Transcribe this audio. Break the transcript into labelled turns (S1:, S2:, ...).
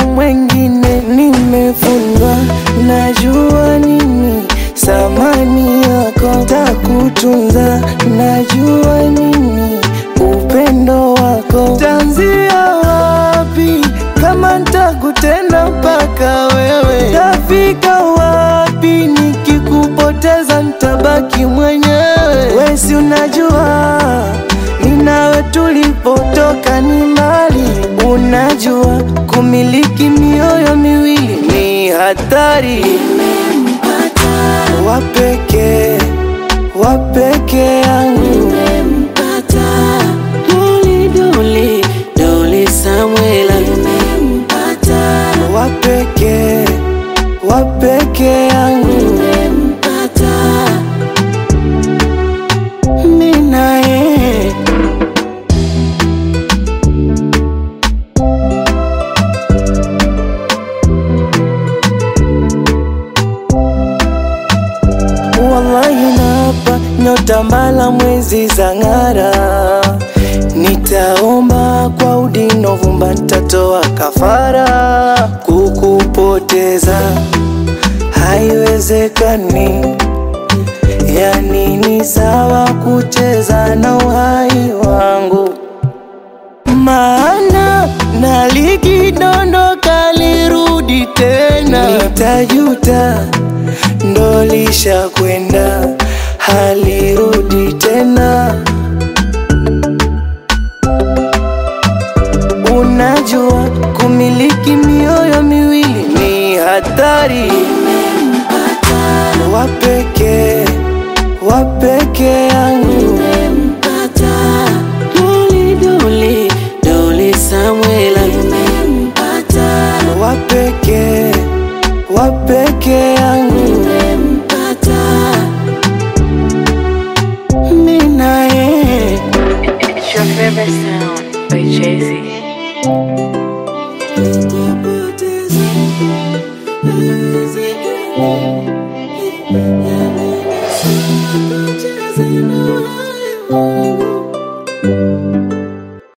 S1: mwengine. Nimefundwa, najua nini samani yako, takutunza, najua nini upendo wako. Tanzia wapi kama ntakutenda mpaka wewe? Tafika wapi nikikupoteza ntabaki mwenyewe? Wesi unajua ninawe tulipotoka ni mbali. Unajua kumiliki mioyo miwili ni hatari. Wapeke, wapeke yangu.
S2: Doli, doli, doli Samuela.
S1: Wapeke, wapeke yangu.
S2: Minae
S1: Wallahi napa nyota mbala mwezi zang'ara. Nitaomba kwa udino vumba ntatoa kafara. Kukupoteza haiwezekani, yani ni sawa kucheza na uhai wangu. Maana na likidondoka lirudi tena, nitajuta ndo lisha kwenda halirudi tena. Unajua kumiliki mioyo miwili ni hatari. Wapeke, wapeke yangu.
S2: doli, doli, doli Samuela.
S1: Wapeke, wapeke yangu.
S2: Minae
S3: It's your favorite sound by Jay-Z.
S1: Nikupoteza haiwezekani.